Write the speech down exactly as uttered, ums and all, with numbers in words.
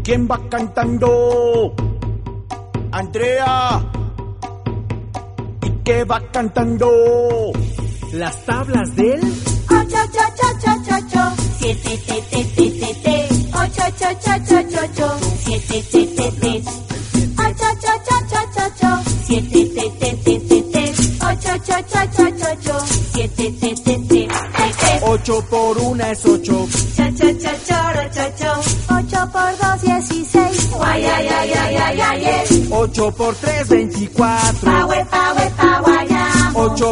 ¿Quién va cantando? Andrea. ¿Y qué va cantando? Las tablas del ocho, ocho, ocho, ocho, ocho, siete, te, te, te, te, te, ocho, ocho, ocho, ocho, ocho, siete, te, te, te, ocho, ocho, ocho, ocho, ocho, siete, te, te, te, te, te, ocho, ocho, ocho, ocho, ocho, siete, te, te, te, te, te. Ocho por una es ocho. Cha, cha, cha, choro, cho, cho. Ocho por dos, dieciséis. Guay, ay, ay, ay, ay, ay, ay. Ocho por tres, veinticuatro. Pa, we, pa, we, pa, guayamo. Ocho